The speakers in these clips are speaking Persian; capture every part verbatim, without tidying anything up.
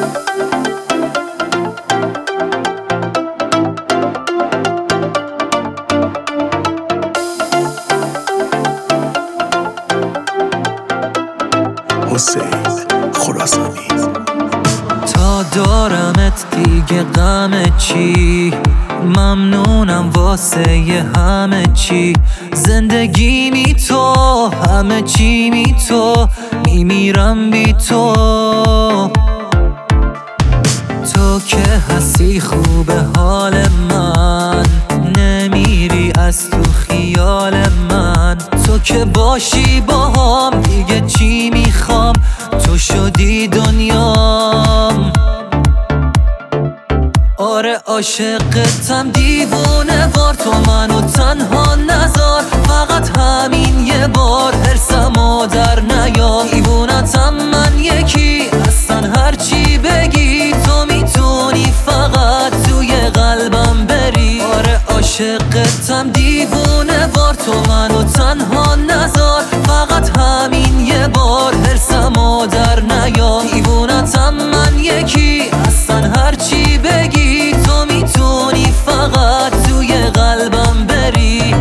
حسین خراسانی. تا دارمت دیگه غم چی، ممنونم واسه همه چی. زندگی می تو، همه چی می تو، میمیرم بی تو. تو که هستی خوبه حال من، نمیری از تو خیال من. تو که باشی با هم دیگه چی میخوام، تو شدی دنیام. آره عاشقتم دیوونه وار، تو منو تنها نذار، فقط همین یه بار حرصمو در نیار. دیوونتم من یکی، اصلا هرچی بگی تو میتونی فقط توی قلبم بری. آره عاشقتم دیوونه وار، تو منو تنها نذار، فقط همین یه بار حرصمو در نیار. دیوونتم من یکی، اصلا هرچی بگی تو میتونی فقط توی قلبم بری.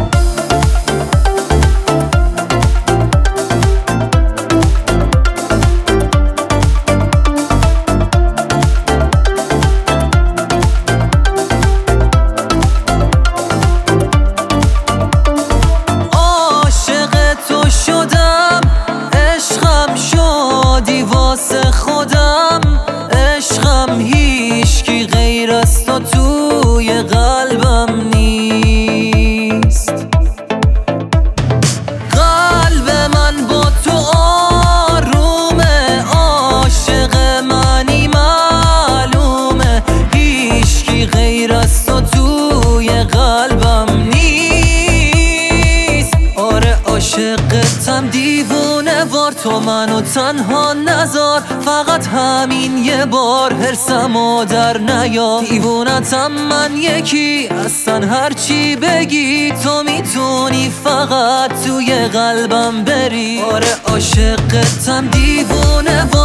عاشق تو شدم، عشقم شدی واسه خودم. عشقم هیچکی غیر از تو توی قلبم نیست. قلب من با تو آرومه، عاشق منی معلومه، هیچکی غیر از تو توی قلبم نیست. آره عاشقتم دیوونه وار، تو منو تنها نذار، فقط همین یه بار حرصمو در نیار. دیوونتم من یکی، اصلا هرچی بگی تو میتونی فقط توی قلبم بری. آره عاشقتم دیوونه وار.